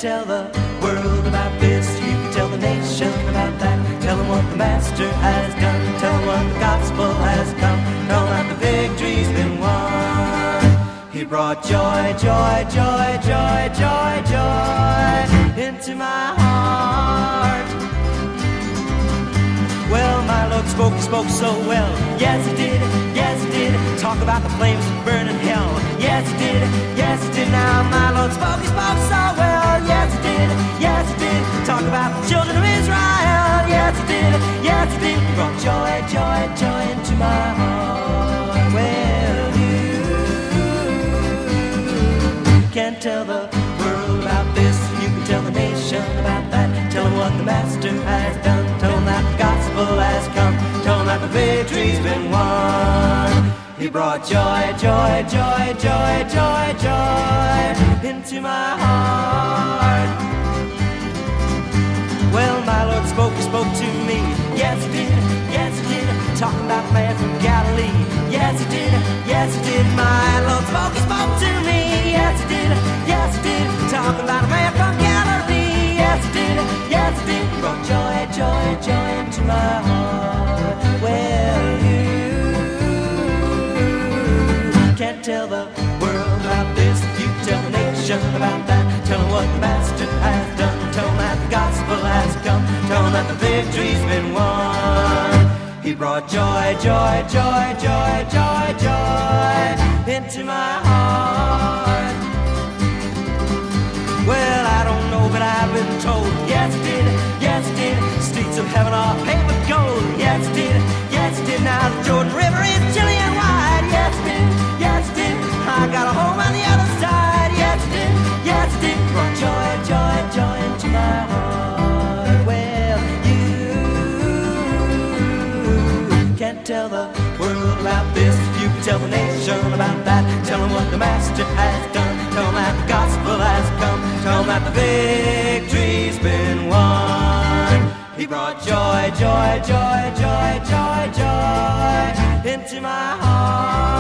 tell the world about this, you can tell the nation about that. Tell them what the Master has done, tell them what the gospel has come, tell them that the victory's been won. He brought joy, joy, joy, joy, joy, joy into my heart. Well, my Lord spoke, he spoke so well. Yes, he did, yes, he did. Talk about the flames that burn in hell. Yes, he did, yes, he did. Now, my Lord spoke, he spoke so well. Yes, he did, yes, he did. Talk about the children of Israel. Yes, he did, yes, he did. He brought joy, joy, joy into my heart. Well, you can't tell the world about this, you can tell the nation about that. Tell them what the Master has done, tell them that the gospel has come, tell them that the victory's been won. He brought joy, joy, joy, joy, joy, joy into my heart. Well, my Lord spoke, he spoke to me. Yes, he did, yes, he did. Talking about the man from Galilee. Yes, he did, yes, he did. My Lord spoke, he spoke to me. Yes, he did, yes, he did. Talking about a man from Galilee. Yes, he did, yes, he did. He brought joy, joy, joy into my heart. Well, you can't tell the world about this, you can tell the nation about that. Tell them what the Master has done, tell them that the gospel has come, tell them that the victory's been won. He brought joy, joy, joy, joy, joy, joy into my heart. Well, I don't know, but I've been told. Yes, it did, yes, it did. Streets of heaven are paved with gold. Yes, it did, yes, it did. Now the Jordan River is chilly and wide. Yes, it did, yes, it did. I got a home on the other side. Yes, it did, yes, it did. Brought joy, joy, joy into my heart. Well, you can't tell the world about this, you can tell the nation about that. Tell them what the Master has done, tell them that the gospel has come, tell them that the victory's been won. He brought joy, joy, joy, joy, joy, joy into my heart.